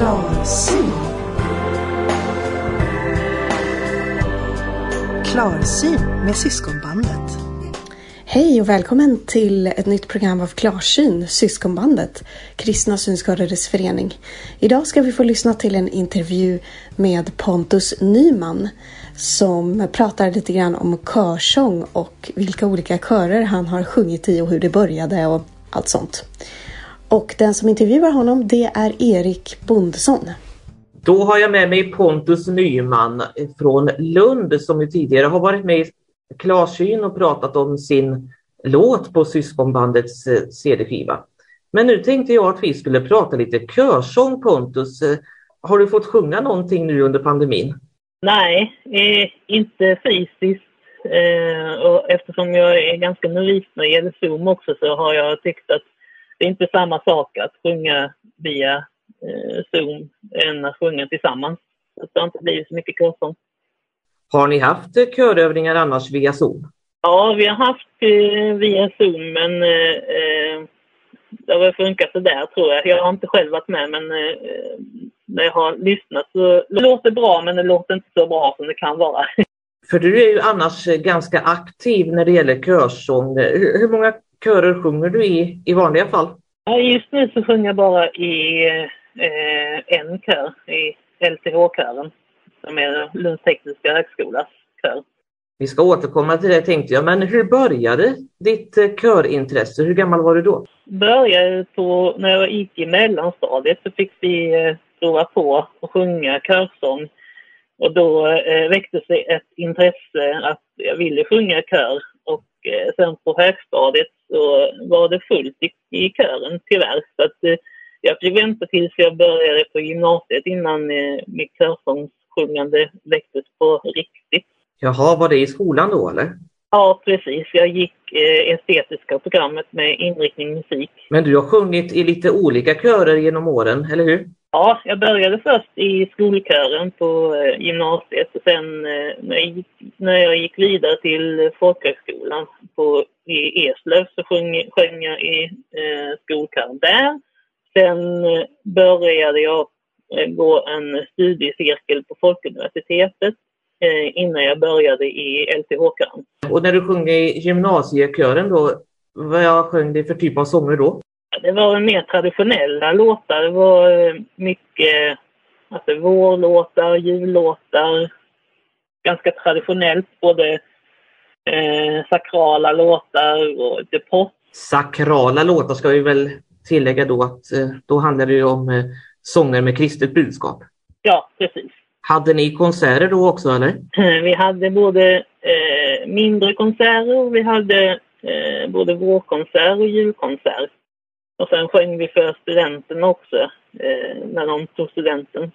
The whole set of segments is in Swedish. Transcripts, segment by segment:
Klarsyn. Klarsyn med Syskonbandet. Hej och välkommen till ett nytt program av Klarsyn, Syskonbandet, Kristna synskadades förening. Idag ska vi få lyssna till en intervju med Pontus Nyman som pratar lite grann om körsång och vilka olika körer han har sjungit i och hur det började och allt sånt. Och den som intervjuar honom, det är Erik Bondesson. Då har jag med mig Pontus Nyman från Lund som ju tidigare har varit med i Klarsyn och pratat om sin låt på Syskonbandets CD-skiva. Men nu tänkte jag att vi skulle prata lite körsång, Pontus. Har du fått sjunga någonting nu under pandemin? Nej, inte fysiskt. Och eftersom jag är ganska novis när det gäller Zoom också så har jag tyckt att det är inte samma sak att sjunga via Zoom än att sjunga tillsammans. Så det har inte blivit så mycket körsång. Har ni haft körövningar annars via Zoom? Ja, vi har haft via Zoom, men det har funkat så där tror jag. Jag har inte själv varit med, men när jag har lyssnat så det låter bra, men det låter inte så bra som det kan vara. För du är ju annars ganska aktiv när det gäller körsång. Hur många körer sjunger du i vanliga fall? Ja, just nu så sjunger jag bara i en kör, i LTH-kören, som är Lunds tekniska högskolas kör. Vi ska återkomma till det tänkte jag, men hur började ditt körintresse? Hur gammal var du då? Började när jag gick i mellanstadiet så fick vi prova på att sjunga körsång. Och då väckte sig ett intresse att jag ville sjunga kör. Och sen på högstadiet så var det fullt i kören tyvärr. Så att jag fick vänta tills jag började på gymnasiet innan mitt körsångssjungande väcktes på riktigt. Jaha, var det i skolan då eller? Ja, precis. Jag gick estetiska programmet med inriktning musik. Men du har sjungit i lite olika körer genom åren, eller hur? Ja, jag började först i skolkören på gymnasiet och sen när jag gick vidare till folkhögskolan i Eslöv så sjöng jag i skolkören där. Sen började jag gå en studiecirkel på Folkuniversitetet innan jag började i LTH-kören. Och när du sjöng i gymnasiekören då, vad sjöng det för typ av sånger då? Det var mer traditionella låtar. Det var mycket vårlåtar, jullåtar. Ganska traditionellt, både sakrala låtar och lite pop. Sakrala låtar ska vi väl tillägga då att då handlar det ju om sånger med kristet budskap. Ja, precis. Hade ni konserter då också eller? Vi hade både mindre konserter och vi hade både vårkonsert och julkonsert. Och sen sjöng vi för studenten också. När de tog studenten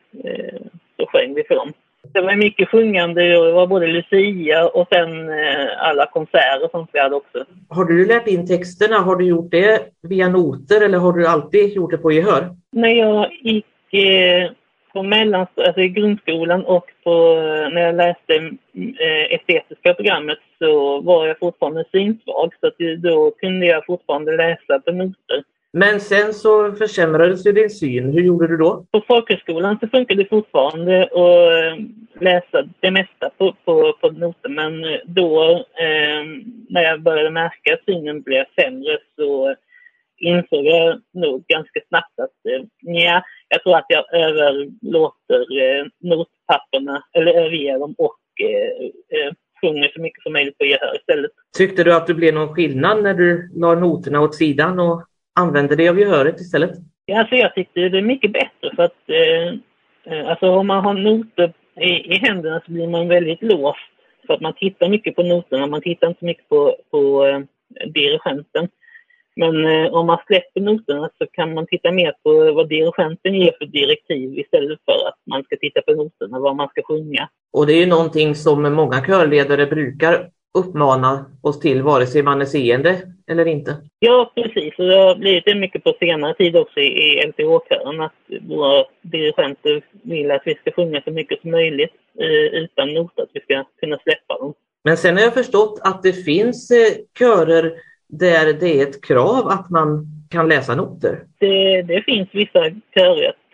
så sjöng vi för dem. Det var mycket sjungande och det var både Lucia och sen alla konserter som vi hade också. Har du lärt in texterna? Har du gjort det via noter eller har du alltid gjort det på gehör? När jag gick på i grundskolan och när jag läste estetiska programmet så var jag fortfarande synsvag så att då kunde jag fortfarande läsa på noter. Men sen så försämrades ju din syn. Hur gjorde du då? På folkhögskolan så funkade det fortfarande att läsa det mesta på noter. Men då när jag började märka att synen blev sämre så insåg jag nog ganska snabbt att jag tror att jag överlåter notpapperna eller överger dem och sjunger så mycket som möjligt på gehör istället. Tyckte du att det blev någon skillnad när du la noterna åt sidan och använde det av gehöret istället? Ja, alltså jag tyckte det är mycket bättre för att om man har noter i händerna så blir man väldigt låst. För att man tittar mycket på noterna, man tittar inte så mycket på dirigenten. Men om man släpper noterna så kan man titta mer på vad dirigenten ger för direktiv istället för att man ska titta på noterna, vad man ska sjunga. Och det är ju någonting som många körledare brukar uppmana oss till, vare sig man är seende eller inte. Ja, precis. Och det har blivit mycket på senare tid också i LTH-kören att våra dirigenter vill att vi ska sjunga så mycket som möjligt utan noter, att vi ska kunna släppa dem. Men sen har jag förstått att det finns körer där det är ett krav att man kan läsa noter. Det finns vissa körer, jag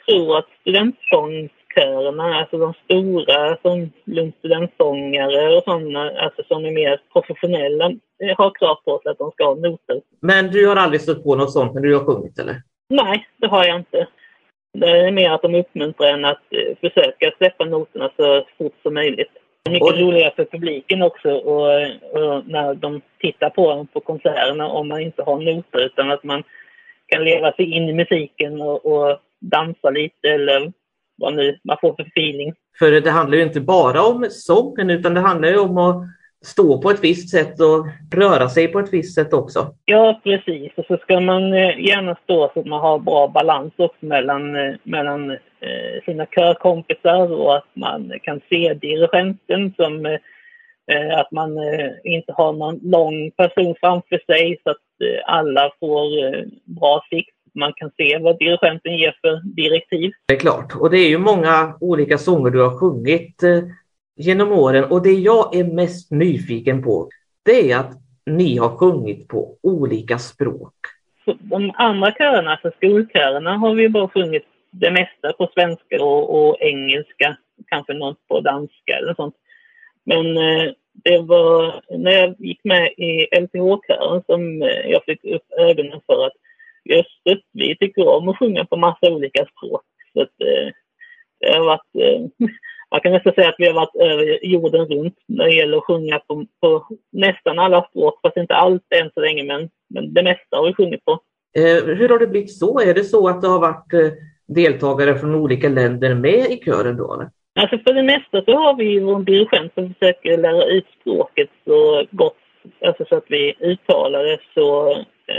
tror att studentsångskörerna, alltså de stora som Lunds studentsångare och sådana, alltså som är mer professionella, har krav på sig att de ska ha noter. Men du har aldrig stött på något sånt när du har sjungit, eller? Nej, det har jag inte. Det är mer att de uppmuntrar en att försöka släppa noterna så fort som möjligt. Det är mycket roligare för publiken också och när de tittar på konserterna om man inte har noter, utan att man kan leva sig in i musiken och dansa lite eller vad nu man får för feeling. För det handlar ju inte bara om sången, utan det handlar ju om att stå på ett visst sätt och röra sig på ett visst sätt också. Ja, precis. Och så ska man gärna stå så att man har bra balans också mellan sina körkompisar, och att man kan se dirigenten som att man inte har någon lång person framför sig så att alla får bra sikt. Man kan se vad dirigenten ger för direktiv. Det är klart. Och det är ju många olika sånger du har sjungit genom åren. Och det jag är mest nyfiken på, det är att ni har sjungit på olika språk. Så de andra körerna, alltså skolkörerna, har vi bara sjungit det mesta på svenska och engelska. Kanske något på danska eller sånt. Men det var när jag gick med i LTH-kören som jag fick upp ögonen för att just det, vi tycker om att sjunga på massa olika språk. Så att, det har varit, man kan nästan säga att vi har varit över jorden runt när det gäller att sjunga på nästan alla språk, fast inte allt än så länge, men det mesta har vi sjungit på. Hur har det blivit så? Är det så att det har varit deltagare från olika länder med i kören då? Eller? Alltså för det mesta så har vi vår dirigent som försöker lära ut språket så gott, alltså så att vi uttalar det så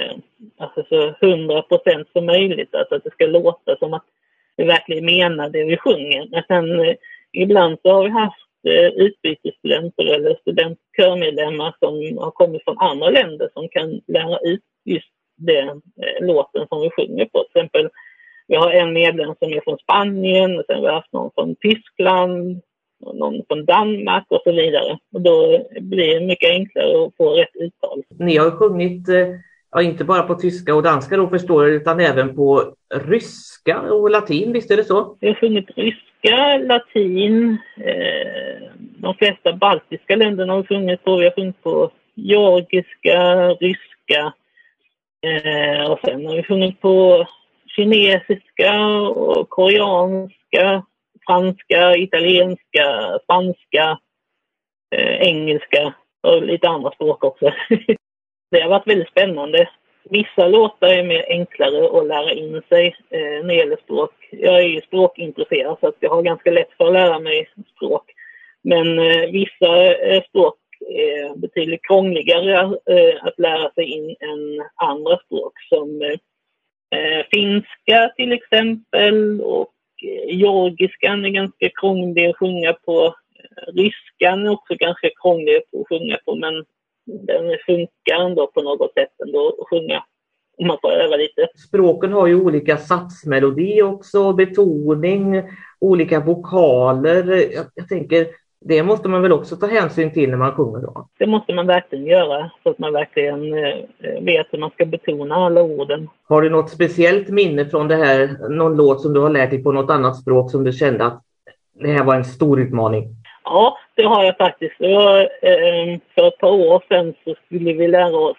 100% som möjligt. Alltså att det ska låta som att vi verkligen menar det vi sjunger. Men sen ibland så har vi haft utbytesstudenter eller studentkörmedlemmar som har kommit från andra länder som kan lära ut just den låten som vi sjunger på. Till exempel, vi har en medlem som är från Spanien, och sen har vi haft någon från Tyskland, och någon från Danmark och så vidare. Och då blir det mycket enklare att få rätt uttal. Ni har sjungit inte bara på tyska och danska då förstår jag, utan även på ryska och latin, visst är det så? Vi har sjungit ryska, latin, de flesta baltiska länderna har vi sjungit på. Vi har sjungit på georgiska, ryska och sen har vi sjungit på kinesiska och koreanska, franska, italienska, spanska, engelska och lite andra språk också. Det har varit väldigt spännande. Vissa låtar är mer enklare att lära in sig när det gäller språk. Jag är ju språkintresserad så att jag har ganska lätt för att lära mig språk. Men vissa språk är betydligt krångligare att lära sig in än andra språk som finska till exempel, och georgiskan är ganska krånglig att sjunga på. Ryskan är också ganska krånglig att sjunga på, men den funkar ändå på något sätt ändå att sjunga om man får öva lite. Språken har ju olika satsmelodi också, betoning, olika vokaler. Jag tänker, det måste man väl också ta hänsyn till när man sjunger då? Det måste man verkligen göra, så att man verkligen vet hur man ska betona alla orden. Har du något speciellt minne från det här, någon låt som du har lärt dig på något annat språk som du kände att det här var en stor utmaning? Ja, det har jag faktiskt. För ett par år sedan så skulle vi lära oss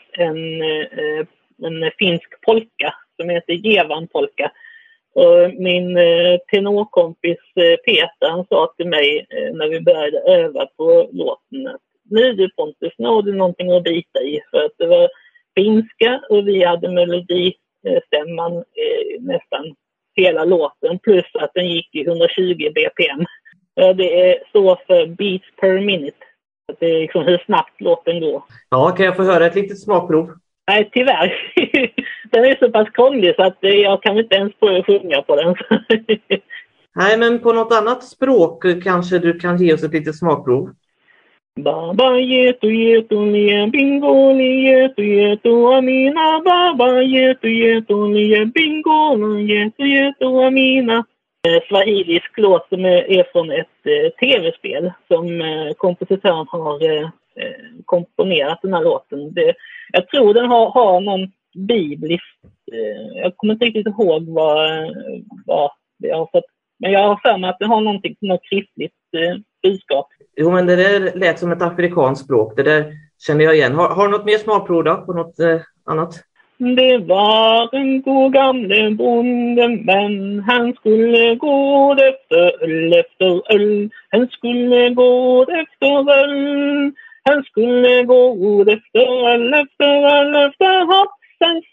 en finsk polka som heter Jevan-polka. Och min tenorkompis Peter, han sa till mig när vi började öva på låten att nu du Pontus, nu har du någonting att bita i. För att det var finska och vi hade melodistämman nästan hela låten, plus att den gick i 120 bpm. Det är så för beats per minute. Det är liksom hur snabbt låten går. Ja, kan jag få höra ett litet smakprov? Nej, tyvärr. Den är så pass krånglig så att jag kan inte ens få sjunga på den. Nej, men på något annat språk kanske du kan ge oss ett litet smakprov? Baba yetu lia bingo yetu amina. Baba yetu lia bingo yetu amina. Swahilisk låt som är från ett tv-spel som kompositören har komponerat den här låten. Jag tror den har någon biblisk, jag kommer inte riktigt ihåg vad Men jag har för mig att det har något kristligt budskap. Jo, men det där lät som ett afrikanskt språk. Det där känner jag igen. Har du något mer smakprov då på något annat? Det var en god gamle bonde, men han skulle gå efter öl. Han skulle gå efter öl. Han skulle gå efter öl, efter hoppsan,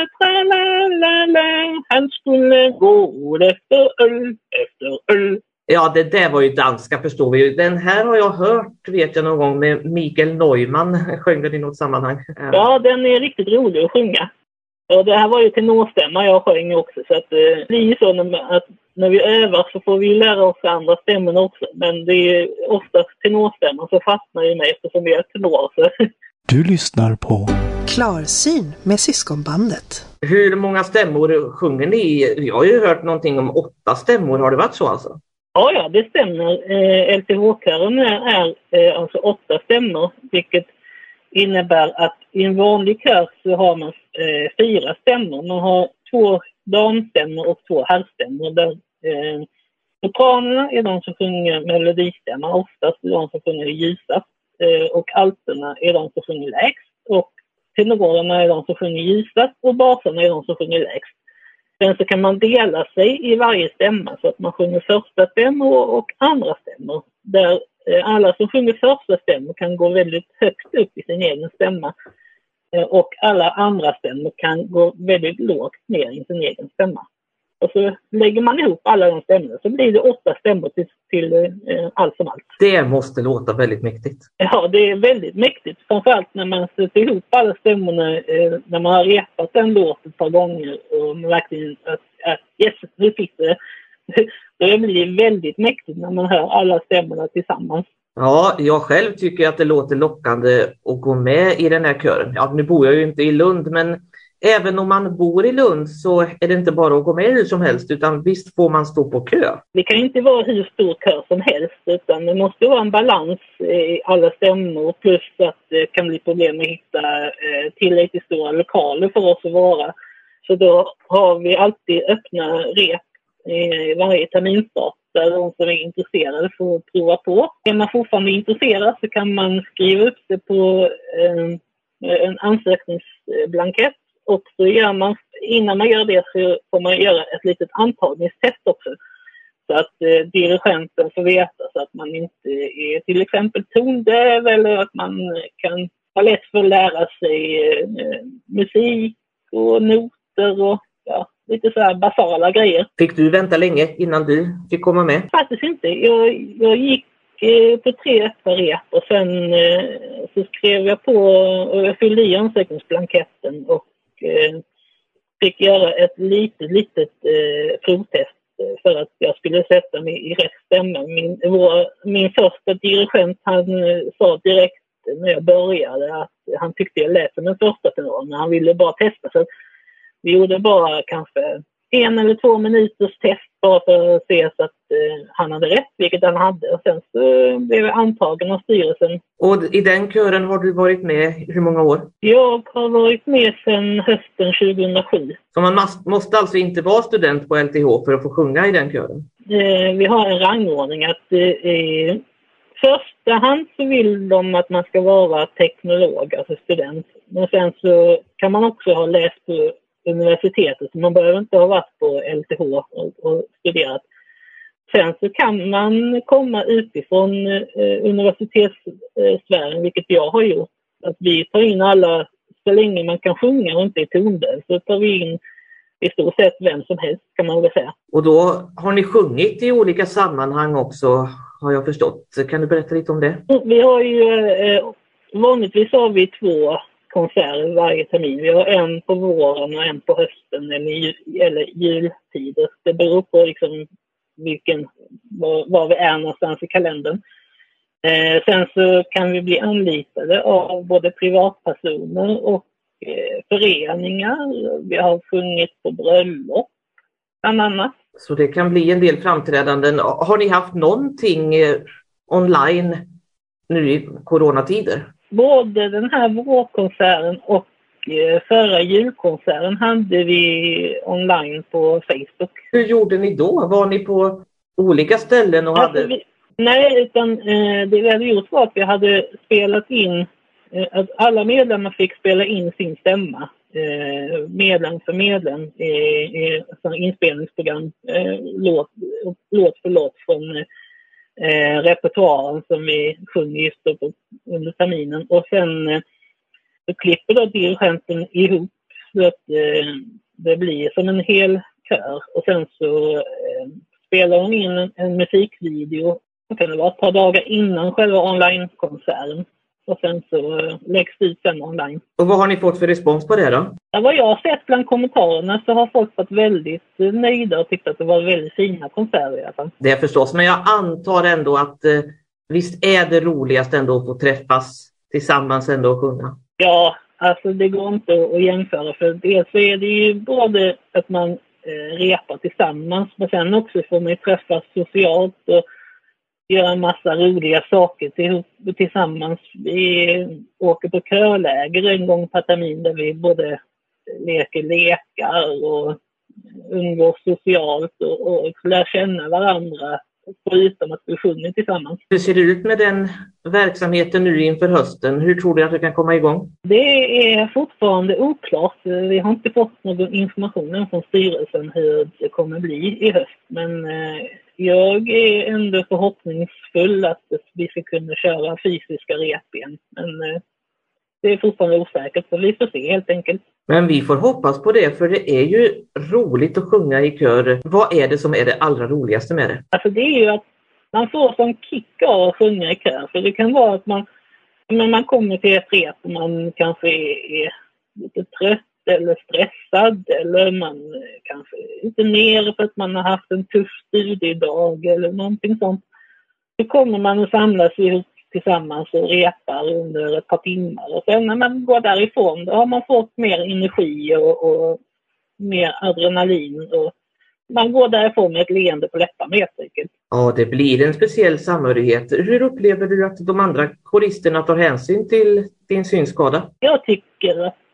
tralala. Han skulle gå efter öl. Ja, det där var ju danska, förstår vi ju. Den här har jag hört, vet jag, någon gång med Mikael Neumann. Sjöng den i något sammanhang? Ja, den är riktigt rolig att sjunga. Och det här var ju tenorstämma jag sjöng också. Så att det blir så att när vi övar så får vi lära oss andra stämmorna också. Men det är oftast tenorstämman så fastnar ju med eftersom vi är tenor. Så. Du lyssnar på Klarsyn med Syskonbandet. Hur många stämmor sjunger ni? Jag har ju hört någonting om 8 stämmor. Har det varit så alltså? Ja, det stämmer. LTH-kören är alltså 8 stämmor, vilket innebär att i en vanlig kör så har man 4 stämmor. Man har 2 damstämmor och 2 herrstämmor. Där sopranerna är de som sjunger melodistämma, oftast är de som sjunger ljusast. Och alterna är de som sjunger lägst. Och tenorerna är de som sjunger ljusast och basarna är de som sjunger lägst. Sen så kan man dela sig i varje stämma så att man sjunger första stämmor och andra stämmor. Där alla som sjunger första stämmor kan gå väldigt högt upp i sin egen stämma. Och alla andra stämmor kan gå väldigt lågt ner i sin egen stämma. Och så lägger man ihop alla de stämmorna så blir det 8 stämmor till allt som allt. Det måste låta väldigt mäktigt. Ja, det är väldigt mäktigt. Framförallt när man sätter ihop alla stämmorna när man har repat en låt ett par gånger och man verkligen yes, nu fick det. Det blir väldigt mäktigt när man hör alla stämmorna tillsammans. Ja, jag själv tycker att det låter lockande att gå med i den här kören. Ja, nu bor jag ju inte i Lund, men även om man bor i Lund så är det inte bara att gå med hur som helst, utan visst får man stå på kö. Det kan inte vara hur stor kö som helst, utan det måste vara en balans i alla stämmor, plus att det kan bli problem att hitta tillräckligt stora lokaler för oss att vara. Så då har vi alltid öppna rep i varje terminstart där de som är intresserade får prova på. Är man fortfarande intresserad så kan man skriva upp det på en ansökningsblankett. Och så gör man, innan man gör det så får man göra ett litet antagningstest också. Så att dirigenten får veta så att man inte är till exempel tondöv eller att man kan ha lätt för att lära sig musik och noter och lite så här basala grejer. Fick du vänta länge innan du fick komma med? Faktiskt inte. Jag gick på 3 öppna rep och sen så skrev jag på och jag fyllde i ansökningsblanketten och fick göra ett litet provtest för att jag skulle sätta mig i rätt stämma. Min första dirigent, han sa direkt när jag började att han tyckte jag lät som en första tenor, men han ville bara testa. Så vi gjorde bara kanske 1 eller 2 minuters test bara för att se så att han hade rätt, vilket han hade. Och sen så blev jag antagen av styrelsen. Och i den kören har du varit med hur många år? Jag har varit med sedan hösten 2007. Så man måste alltså inte vara student på LTH för att få sjunga i den kören? Vi har en rangordning att första hand så vill de att man ska vara teknolog, alltså student. Men sen så kan man också ha läst på universitetet, så man behöver inte ha varit på LTH och studerat. Sen så kan man komma utifrån universitetssfären, vilket jag har gjort. Att vi tar in alla, så länge man kan sjunga och inte är tondöv, så tar vi in i stort sett vem som helst, kan man väl säga. Och då har ni sjungit i olika sammanhang också, har jag förstått. Kan du berätta lite om det? Vi har ju, vanligtvis har vi 2 konserter varje termin. Vi har en på våren och en på hösten eller jultider. Det beror på liksom var vi är någonstans i kalendern. Sen så kan vi bli anlitade av både privatpersoner och föreningar. Vi har sjungit på bröllop bland annat. Så det kan bli en del framträdanden. Har ni haft någonting online nu i coronatider? Både den här vårkonserten och förra julkonserten hade vi online på Facebook. Hur gjorde ni då? Var ni på olika ställen och hade... Nej, utan det vi hade gjort var att vi hade spelat in, att alla medlemmar fick spela in sin stämma. Medlem för medlem i inspelningsprogram, låt för låt från repertoaren som vi sjunger just under terminen. Och sen så klipper då dirigenten ihop så att det blir som en hel kör. Och sen så spelar hon in en musikvideo. Det kan vara ett par dagar innan själva online-konserten. Och sen så läggs det ut sen online. Och vad har ni fått för respons på det då? Ja, vad jag har sett bland kommentarerna så har folk varit väldigt nöjda och tyckt att det var väldigt fina konserter i alla fall. Det är förstås, men jag antar ändå att visst är det roligast ändå att få träffas tillsammans ändå och sjunga? Ja, alltså det går inte att jämföra, för dels så är det ju både att man repar tillsammans, men sen också får man träffas socialt och göra en massa roliga saker tillsammans. Vi åker på körläger en gång per termin där vi både leker lekar och umgås socialt och lär känna varandra förutom att vi sjunger tillsammans. Hur ser det ut med den verksamheten nu inför hösten? Hur tror du att det kan komma igång? Det är fortfarande oklart. Vi har inte fått någon information från styrelsen hur det kommer bli i höst. Men jag är ändå förhoppningsfull att vi ska kunna köra fysiska rep igen. Men det är fortfarande osäkert, så vi får se helt enkelt. Men vi får hoppas på det, för det är ju roligt att sjunga i kör. Vad är det som är det allra roligaste med det? Alltså det är ju att man får som kick av att sjunga i kör. För det kan vara att man kommer till ett rep och man kanske är lite trött eller stressad, eller man kanske är lite ner för att man har haft en tuff studiedag eller någonting sånt. Så kommer man att samlas ihop tillsammans och repar under ett par timmar. Och sen när man går därifrån, då har man fått mer energi och mer adrenalin. Och man går därifrån med ett leende på läpparna helt enkelt. Ja, det blir en speciell samhörighet. Hur upplever du att de andra koristerna tar hänsyn till din synskada? Jag tycker att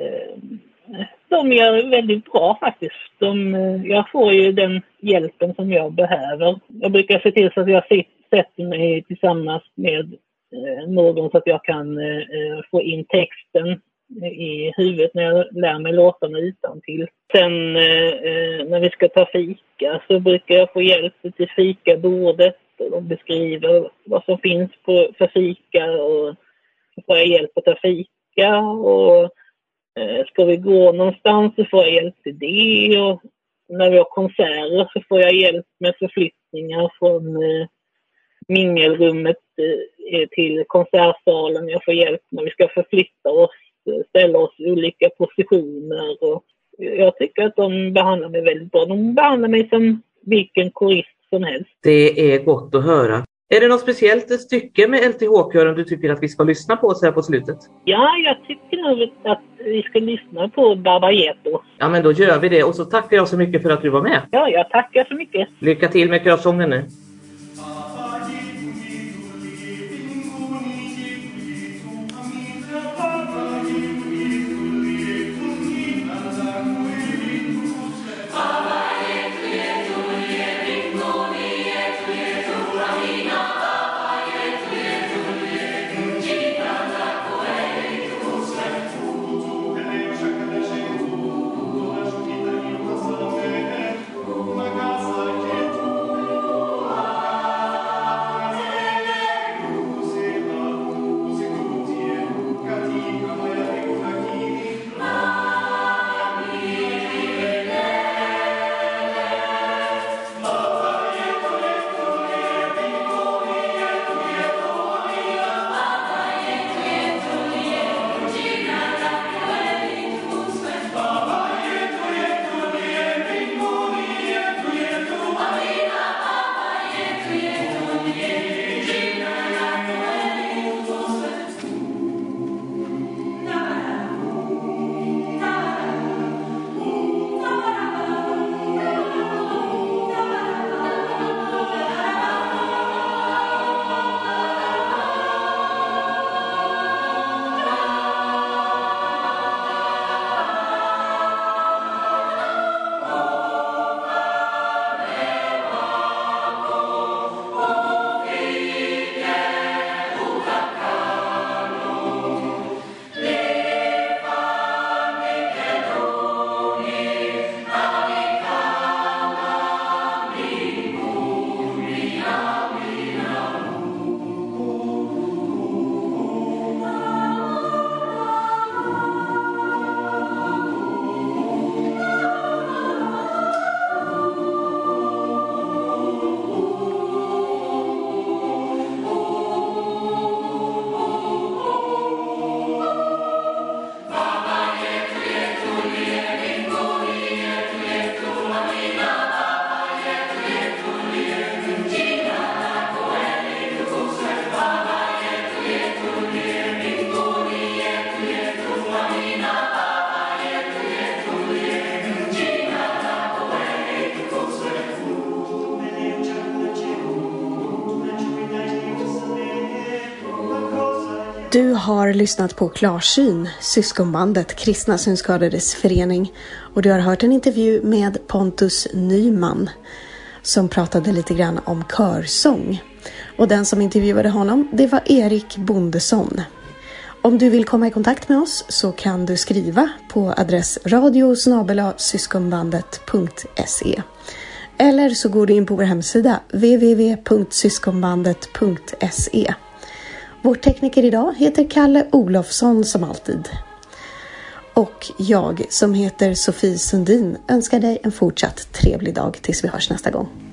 de gör väldigt bra faktiskt. Jag får ju den hjälpen som jag behöver. Jag brukar se till så att jag sätter mig tillsammans med någon så att jag kan få in texten i huvudet när jag lär mig låtarna utantill. Sen när vi ska ta fika så brukar jag få hjälp till fikabordet, och de beskriver vad som finns för fika, och så får jag hjälp att ta fika, och ska vi gå någonstans så får jag hjälp till det, och när vi har konserter så får jag hjälp med förflyttningar från mingelrummet till konsertsalen. Jag får hjälp när vi ska förflytta oss, ställa oss i olika positioner, och jag tycker att de behandlar mig väldigt bra. De behandlar mig som vilken korist som helst. Det är gott att höra. Är det något speciellt stycke med LTH-kören du tycker att vi ska lyssna på så här på slutet? Ja, jag tycker nog att vi ska lyssna på Barbayeto. Ja, men då gör vi det. Och så tackar jag så mycket för att du var med. Ja, jag tackar så mycket. Lycka till med körsången nu. Du har lyssnat på Klarsyn, syskonbandet Kristna Synskadades Förening, och du har hört en intervju med Pontus Nyman som pratade lite grann om körsång. Och den som intervjuade honom, det var Erik Bondesson. Om du vill komma i kontakt med oss så kan du skriva på adress radio@syskonbandet.se. Eller så går du in på vår hemsida www.syskonbandet.se. Vår tekniker idag heter Kalle Olofsson som alltid. Och jag som heter Sofie Sundin önskar dig en fortsatt trevlig dag tills vi hörs nästa gång.